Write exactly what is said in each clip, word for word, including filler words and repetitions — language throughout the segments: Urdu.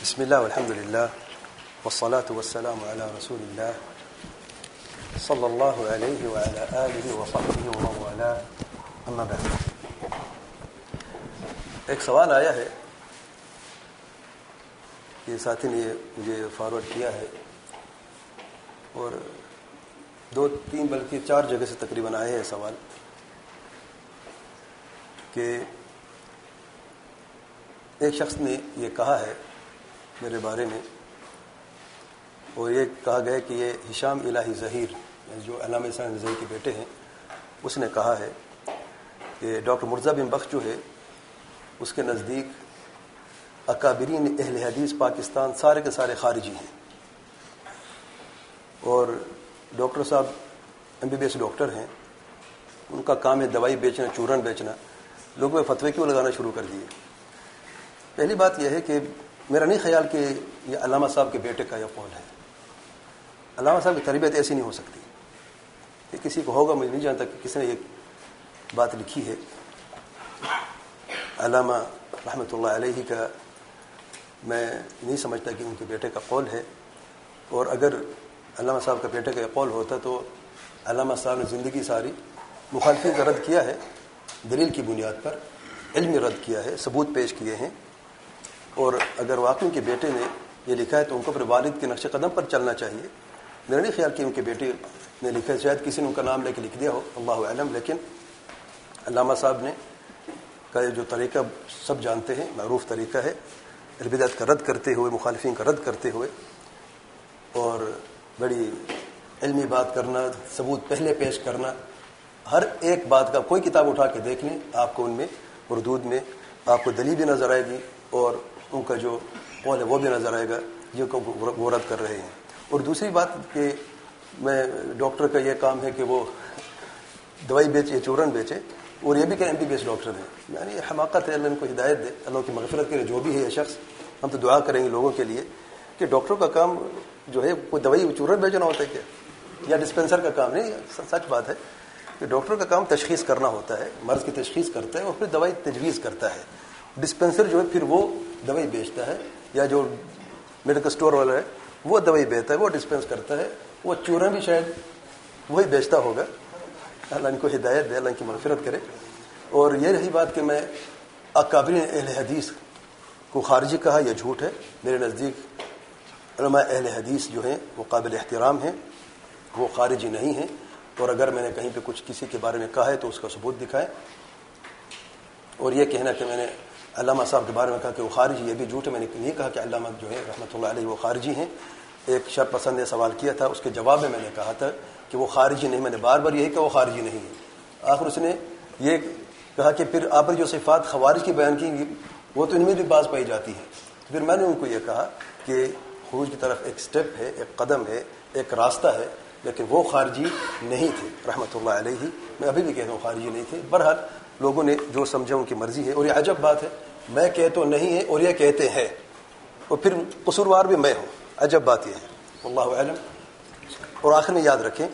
بسم الله والحمد لله والصلاة والسلام على رسول الله صلى الله عليه وعلى آله وصحبه ومن والاه اما بعد. ایک سوال آیا ہے، یہ ساتھی نے مجھے فارورڈ کیا ہے اور دو تین بلکہ چار جگہ سے تقریباً آئے ہیں سوال کہ ایک شخص نے یہ کہا ہے میرے بارے میں، اور یہ کہا گیا کہ یہ ہشام الہی ظہیر جو علامہ احسان ظہیر کے بیٹے ہیں، اس نے کہا ہے کہ ڈاکٹر مرزا بن بخش جو ہے اس کے نزدیک اکابرین اہل حدیث پاکستان سارے کے سارے خارجی ہیں، اور ڈاکٹر صاحب M B B S doctor ہیں، ان کا کام ہے دوائی بیچنا، چورن بیچنا، لوگوں میں فتوے کیوں لگانا شروع کر دیے. پہلی بات یہ ہے کہ میرا نہیں خیال کہ یہ علامہ صاحب کے بیٹے کا یہ قول ہے. علامہ صاحب کی تربیت ایسی نہیں ہو سکتی کہ کسی کو ہوگا، مجھے نہیں جانتا کہ کس نے یہ بات لکھی ہے. علامہ رحمۃ اللہ علیہ کا میں نہیں سمجھتا کہ ان کے بیٹے کا قول ہے، اور اگر علامہ صاحب کا بیٹے کا یہ قول ہوتا تو علامہ صاحب نے زندگی ساری مخالفین کا رد کیا ہے، دلیل کی بنیاد پر علمی رد کیا ہے، ثبوت پیش کیے ہیں. اور اگر واقعی کے بیٹے نے یہ لکھا ہے تو ان کو پھر والد کے نقش قدم پر چلنا چاہیے. میرا نہیں خیال کہ ان کے بیٹے نے لکھا ہے، شاید کسی نے ان کا نام لے کے لکھ دیا ہو، اللہ اعلم. لیکن علامہ صاحب نے کا جو طریقہ سب جانتے ہیں، معروف طریقہ ہے، البدعت کا رد کرتے ہوئے، مخالفین کا رد کرتے ہوئے، اور بڑی علمی بات کرنا، ثبوت پہلے پیش کرنا. ہر ایک بات کا کوئی کتاب اٹھا کے دیکھ لیں، آپ کو ان میں اردود میں آپ کو دلیل بھی نظر آئے گی، اور ان کا جو قول ہے وہ بھی نظر آئے گا جو کو وہ رد کر رہے ہیں. اور دوسری بات کہ میں ڈاکٹر کا یہ کام ہے کہ وہ دوائی بیچے، چورن بیچے، اور یہ بھی کہ M B B S doctor ہیں. یعنی یہ حماقت ہے. اللہ ان کو ہدایت دے، اللہ کی مغفرت کرے جو بھی ہے یہ شخص. ہم تو دعا کریں گے لوگوں کے لیے کہ ڈاکٹر کا کام جو ہے کوئی دوائی چورن بیچنا ہوتا ہے کیا، یا ڈسپینسر کا کام نہیں. سچ بات ہے کہ ڈاکٹر کا کام تشخیص کرنا ہوتا ہے، مرض کی تشخیص کرتا ہے اور پھر دوائی تجویز کرتا ہے. ڈسپینسر جو ہے پھر وہ دوائی بیچتا ہے، یا جو میڈیکل اسٹور والا ہے وہ دوائی بیچتا ہے، وہ ڈسپینس کرتا ہے. وہ چورن بھی شاید وہی بیچتا ہوگا. اللہ ان کو ہدایت دے، اللہ ان کی مغفرت کرے. اور یہ رہی بات کہ میں اکابرین اہل حدیث کو خارجی کہا، یہ جھوٹ ہے. میرے نزدیک علماء اہل حدیث جو ہیں وہ قابل احترام ہیں، وہ خارجی نہیں ہیں. اور اگر میں نے کہیں پہ کچھ کسی کے بارے میں کہا ہے تو اس کا ثبوت دکھائیں. اور یہ کہنا کہ میں نے علامہ صاحب کے بارے میں کہا کہ وہ خارجی، یہ بھی جھوٹ ہے. میں نے نہیں کہا کہ علامہ جو ہے رحمۃ اللہ علیہ وہ خارجی ہیں. ایک شر پسند نے سوال کیا تھا، اس کے جواب میں میں نے کہا تھا کہ وہ خارجی نہیں. میں نے بار بار یہی کہ وہ خارجی نہیں ہے. آخر اس نے یہ کہا کہ پھر آپ نے جو صفات خوارج کی بیان کی وہ تو ان میں بھی بعض پائی جاتی ہے. پھر میں نے ان کو یہ کہا کہ خروج کی طرف ایک سٹیپ ہے، ایک قدم ہے، ایک راستہ ہے، لیکن وہ خارجی نہیں تھے رحمۃ اللہ علیہ. میں ابھی بھی کہتا ہوں خارجی نہیں تھے. بہرحال لوگوں نے جو سمجھا ان کی مرضی ہے. اور یہ عجب بات ہے، میں کہہ تو نہیں ہے اور یہ کہتے ہیں، اور پھر قصوروار بھی میں ہوں. عجب بات یہ ہے، واللہ اعلم. اور آخر میں یاد رکھیں،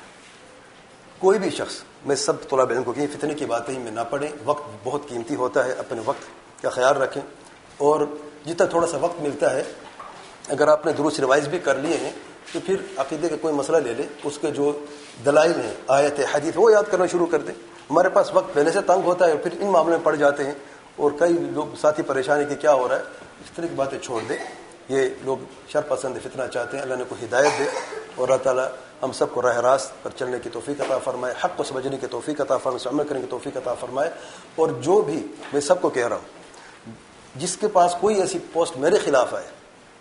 کوئی بھی شخص، میں سب طلاب علم کو کہ فتنے کی باتیں میں نہ پڑھیں. وقت بہت قیمتی ہوتا ہے، اپنے وقت کا خیال رکھیں. اور جتنا تھوڑا سا وقت ملتا ہے، اگر آپ نے دروس ریوائز بھی کر لیے ہیں تو پھر عقیدے کا کوئی مسئلہ لے لیں، اس کے جو دلائل ہیں، آیت حدیث، وہ یاد کرنا شروع کر دیں. ہمارے پاس وقت پہلے سے تنگ ہوتا ہے اور پھر ان معاملوں میں پڑ جاتے ہیں، اور کئی لوگ ساتھی پریشانی کہ کیا ہو رہا ہے. اس طرح کی باتیں چھوڑ دیں. یہ لوگ شر پسند فتنہ چاہتے ہیں. اللہ نے کو ہدایت دے، اور اللہ تعالیٰ ہم سب کو راہ راست پر چلنے کی توفیق عطا فرمائے، حق کو سمجھنے کی توفیق عطا فرمائے، عمل کرنے کی توفیق عطا فرمائے. اور جو بھی میں سب کو کہہ رہا ہوں، جس کے پاس کوئی ایسی پوسٹ میرے خلاف آئے،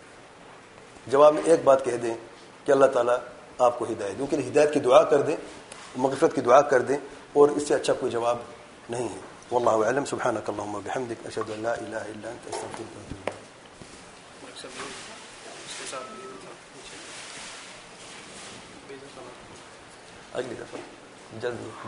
جواب میں ایک بات کہہ دیں کہ اللہ تعالیٰ آپ کو ہدایت دے. کیونکہ ہدایت کی دعا کر دیں، مغفرت کی دعا کر دیں، اور اس سے اچھا کوئی جواب نہیں ہے. واللہ اعلم. سبحانک اللہم وبحمدک، اشہد ان لا الہ الا انت، استغفرک واتوب الیک. اگلی دفعہ جلد